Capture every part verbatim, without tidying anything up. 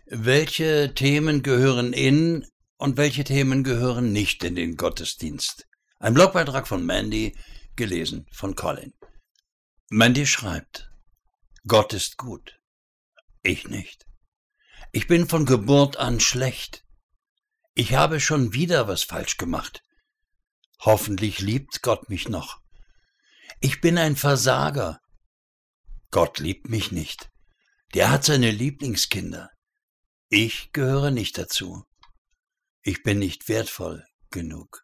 Welche Themen gehören in und welche Themen gehören nicht in den Gottesdienst? Ein Blogbeitrag von Mandy, gelesen von Colin. Mandy schreibt: Gott ist gut, ich nicht. Ich bin von Geburt an schlecht. Ich habe schon wieder was falsch gemacht. Hoffentlich liebt Gott mich noch. Ich bin ein Versager. Gott liebt mich nicht. Der hat seine Lieblingskinder. Ich gehöre nicht dazu. Ich bin nicht wertvoll genug.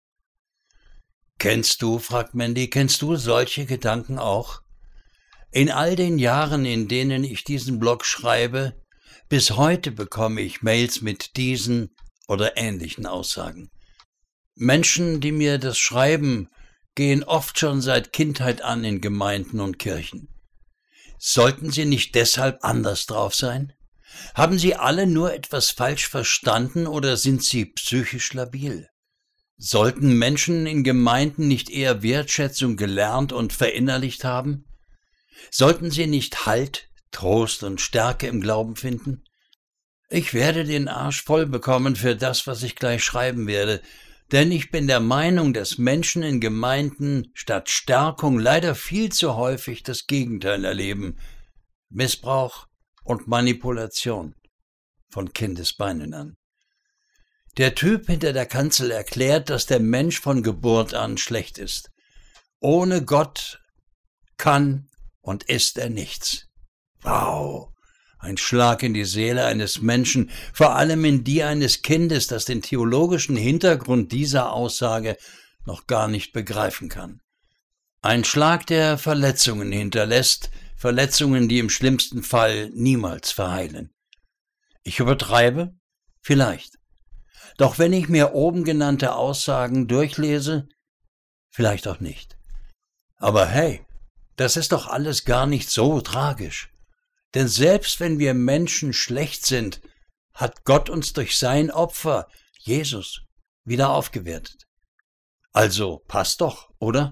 Kennst du, fragt Mandy, kennst du solche Gedanken auch? In all den Jahren, in denen ich diesen Blog schreibe, bis heute bekomme ich Mails mit diesen oder ähnlichen Aussagen. Menschen, die mir das schreiben, gehen oft schon seit Kindheit an in Gemeinden und Kirchen. Sollten sie nicht deshalb anders drauf sein? Haben sie alle nur etwas falsch verstanden oder sind sie psychisch labil? Sollten Menschen in Gemeinden nicht eher Wertschätzung gelernt und verinnerlicht haben? Sollten sie nicht Halt, Trost und Stärke im Glauben finden? Ich werde den Arsch voll bekommen für das, was ich gleich schreiben werde, denn ich bin der Meinung, dass Menschen in Gemeinden statt Stärkung leider viel zu häufig das Gegenteil erleben: Missbrauch und Manipulation von Kindesbeinen an. Der Typ hinter der Kanzel erklärt, dass der Mensch von Geburt an schlecht ist. Ohne Gott kann und ist er nichts. Wow! Ein Schlag in die Seele eines Menschen, vor allem in die eines Kindes, das den theologischen Hintergrund dieser Aussage noch gar nicht begreifen kann. Ein Schlag, der Verletzungen hinterlässt, Verletzungen, die im schlimmsten Fall niemals verheilen. Ich übertreibe? Vielleicht. Doch wenn ich mir oben genannte Aussagen durchlese, vielleicht auch nicht. Aber hey, das ist doch alles gar nicht so tragisch. Denn selbst wenn wir Menschen schlecht sind, hat Gott uns durch sein Opfer, Jesus, wieder aufgewertet. Also passt doch, oder?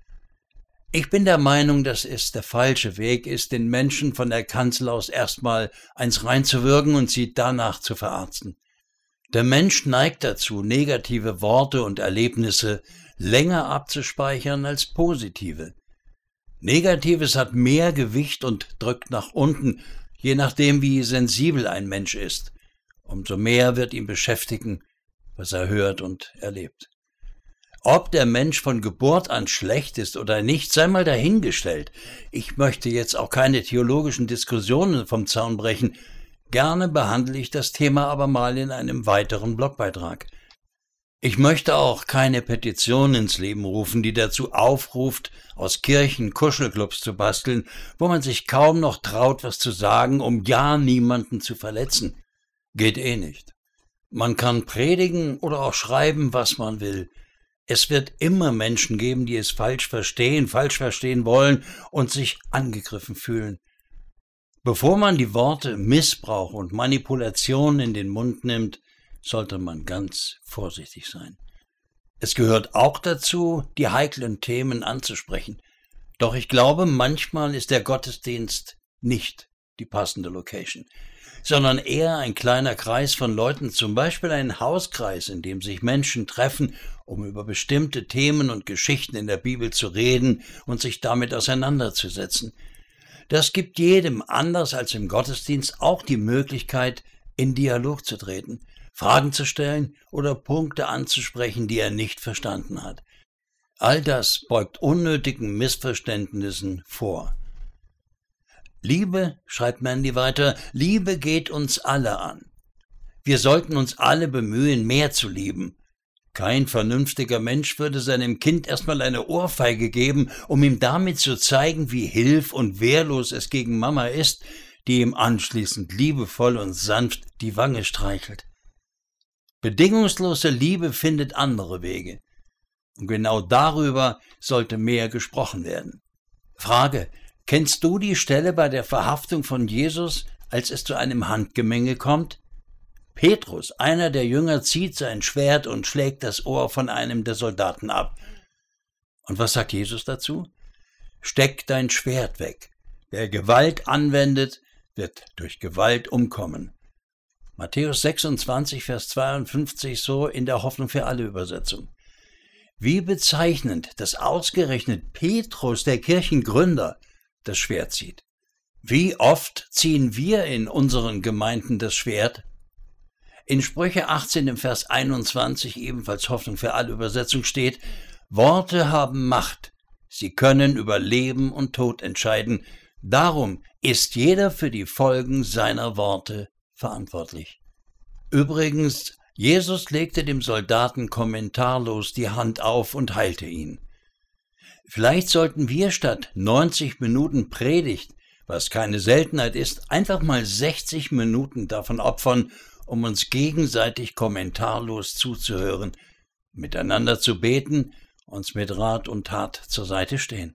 Ich bin der Meinung, dass es der falsche Weg ist, den Menschen von der Kanzel aus erstmal eins reinzuwürgen und sie danach zu verarzten. Der Mensch neigt dazu, negative Worte und Erlebnisse länger abzuspeichern als positive. Negatives hat mehr Gewicht und drückt nach unten, je nachdem, wie sensibel ein Mensch ist. Umso mehr wird ihn beschäftigen, was er hört und erlebt. Ob der Mensch von Geburt an schlecht ist oder nicht, sei mal dahingestellt. Ich möchte jetzt auch keine theologischen Diskussionen vom Zaun brechen. Gerne behandle ich das Thema aber mal in einem weiteren Blogbeitrag. Ich möchte auch keine Petition ins Leben rufen, die dazu aufruft, aus Kirchen Kuschelclubs zu basteln, wo man sich kaum noch traut, was zu sagen, um ja niemanden zu verletzen. Geht eh nicht. Man kann predigen oder auch schreiben, was man will. Es wird immer Menschen geben, die es falsch verstehen, falsch verstehen wollen und sich angegriffen fühlen. Bevor man die Worte Missbrauch und Manipulation in den Mund nimmt, sollte man ganz vorsichtig sein. Es gehört auch dazu, die heiklen Themen anzusprechen. Doch ich glaube, manchmal ist der Gottesdienst nicht die passende Location, sondern eher ein kleiner Kreis von Leuten, zum Beispiel ein Hauskreis, in dem sich Menschen treffen, um über bestimmte Themen und Geschichten in der Bibel zu reden und sich damit auseinanderzusetzen. Das gibt jedem, anders als im Gottesdienst, auch die Möglichkeit, in Dialog zu treten, Fragen zu stellen oder Punkte anzusprechen, die er nicht verstanden hat. All das beugt unnötigen Missverständnissen vor. Liebe, schreibt Mandy weiter, Liebe geht uns alle an. Wir sollten uns alle bemühen, mehr zu lieben. Kein vernünftiger Mensch würde seinem Kind erstmal eine Ohrfeige geben, um ihm damit zu zeigen, wie hilf- und wehrlos es gegen Mama ist, die ihm anschließend liebevoll und sanft die Wange streichelt. Bedingungslose Liebe findet andere Wege. Und genau darüber sollte mehr gesprochen werden. Frage: Kennst du die Stelle bei der Verhaftung von Jesus, als es zu einem Handgemenge kommt? Petrus, einer der Jünger, zieht sein Schwert und schlägt das Ohr von einem der Soldaten ab. Und was sagt Jesus dazu? Steck dein Schwert weg. Wer Gewalt anwendet, wird durch Gewalt umkommen. Matthäus sechsundzwanzig, Vers zweiundfünfzig, so in der Hoffnung für alle Übersetzung. Wie bezeichnend, dass ausgerechnet Petrus, der Kirchengründer, das Schwert zieht. Wie oft ziehen wir in unseren Gemeinden das Schwert? In Sprüche achtzehn, im Vers einundzwanzig, ebenfalls Hoffnung für alle Übersetzung, steht: Worte haben Macht, sie können über Leben und Tod entscheiden. Darum ist jeder für die Folgen seiner Worte verantwortlich. Übrigens, Jesus legte dem Soldaten kommentarlos die Hand auf und heilte ihn. Vielleicht sollten wir statt neunzig Minuten Predigt, was keine Seltenheit ist, einfach mal sechzig Minuten davon opfern, um uns gegenseitig kommentarlos zuzuhören, miteinander zu beten, uns mit Rat und Tat zur Seite stehen.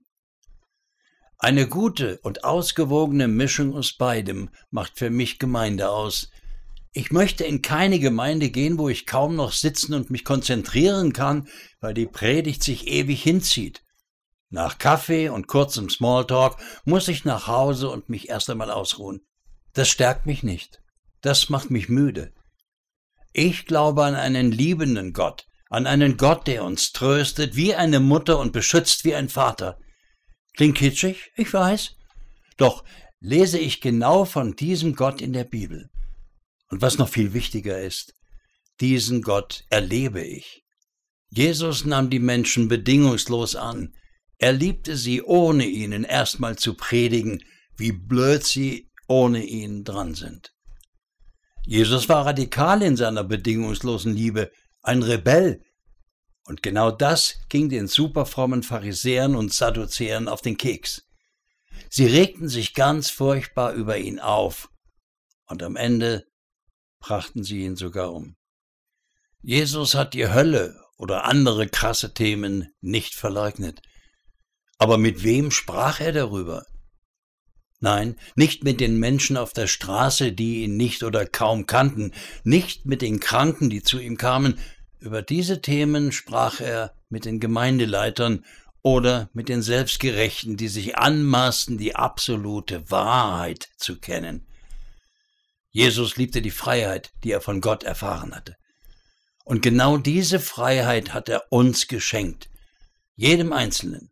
Eine gute und ausgewogene Mischung aus beidem macht für mich Gemeinde aus. Ich möchte in keine Gemeinde gehen, wo ich kaum noch sitzen und mich konzentrieren kann, weil die Predigt sich ewig hinzieht. Nach Kaffee und kurzem Smalltalk muss ich nach Hause und mich erst einmal ausruhen. Das stärkt mich nicht. Das macht mich müde. Ich glaube an einen liebenden Gott, an einen Gott, der uns tröstet wie eine Mutter und beschützt wie ein Vater. Klingt kitschig, ich weiß. Doch lese ich genau von diesem Gott in der Bibel. Und was noch viel wichtiger ist, diesen Gott erlebe ich. Jesus nahm die Menschen bedingungslos an. Er liebte sie, ohne ihnen erstmal zu predigen, wie blöd sie ohne ihn dran sind. Jesus war radikal in seiner bedingungslosen Liebe, ein Rebell. Und genau das ging den superfrommen Pharisäern und Sadduzäern auf den Keks. Sie regten sich ganz furchtbar über ihn auf. Und am Ende brachten sie ihn sogar um. Jesus hat die Hölle oder andere krasse Themen nicht verleugnet. Aber mit wem sprach er darüber? Nein, nicht mit den Menschen auf der Straße, die ihn nicht oder kaum kannten, nicht mit den Kranken, die zu ihm kamen. Über diese Themen sprach er mit den Gemeindeleitern oder mit den Selbstgerechten, die sich anmaßten, die absolute Wahrheit zu kennen. Jesus liebte die Freiheit, die er von Gott erfahren hatte. Und genau diese Freiheit hat er uns geschenkt, jedem Einzelnen.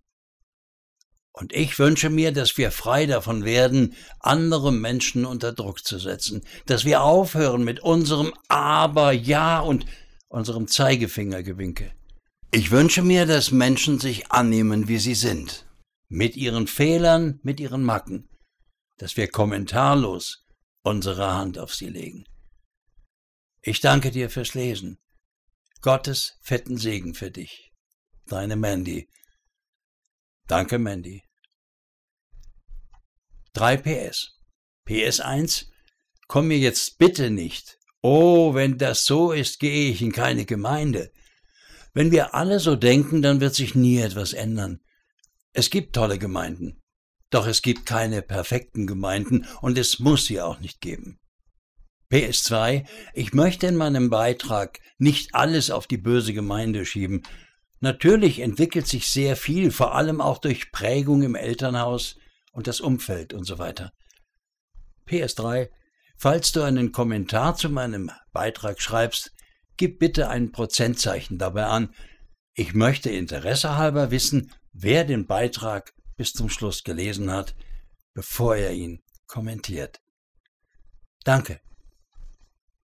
Und ich wünsche mir, dass wir frei davon werden, andere Menschen unter Druck zu setzen, dass wir aufhören mit unserem Aber, Ja und unserem Zeigefingergewinke. Ich wünsche mir, dass Menschen sich annehmen, wie sie sind, mit ihren Fehlern, mit ihren Macken, dass wir kommentarlos unsere Hand auf sie legen. Ich danke dir fürs Lesen. Gottes fetten Segen für dich. Deine Mandy. Danke, Mandy. drei P S. P S eins. Komm mir jetzt bitte nicht. Oh, wenn das so ist, gehe ich in keine Gemeinde. Wenn wir alle so denken, dann wird sich nie etwas ändern. Es gibt tolle Gemeinden. Doch es gibt keine perfekten Gemeinden und es muss sie auch nicht geben. P S zwei. Ich möchte in meinem Beitrag nicht alles auf die böse Gemeinde schieben. Natürlich entwickelt sich sehr viel, vor allem auch durch Prägung im Elternhaus und das Umfeld und so weiter. P S drei. Falls du einen Kommentar zu meinem Beitrag schreibst, gib bitte ein Prozentzeichen dabei an. Ich möchte interessehalber wissen, wer den Beitrag bis zum Schluss gelesen hat, bevor er ihn kommentiert. Danke.